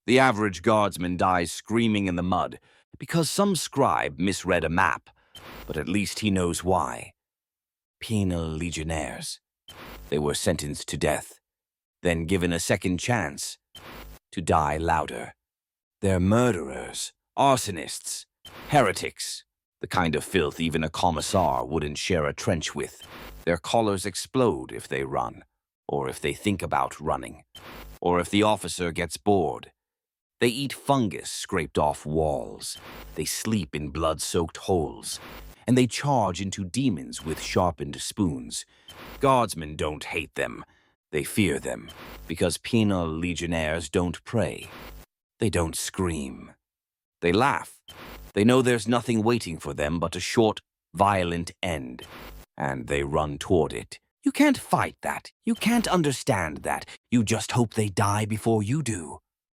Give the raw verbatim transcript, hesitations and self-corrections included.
The average guardsman dies screaming in the mud because some scribe misread a map, but at least he knows why. Penal legionnaires. They were sentenced to death, then given a second chance to die louder. They're murderers, arsonists, heretics, the kind of filth even a commissar wouldn't share a trench with. Their collars explode if they run, or if they think about running, or if the officer gets bored. They eat fungus scraped off walls. They sleep in blood-soaked holes. And they charge into demons with sharpened spoons. Guardsmen don't hate them. They fear them, because penal legionnaires don't pray. They don't scream. They laugh. They know there's nothing waiting for them but a short, violent end. And they run toward it. You can't fight that. You can't understand that. You just hope they die before you do.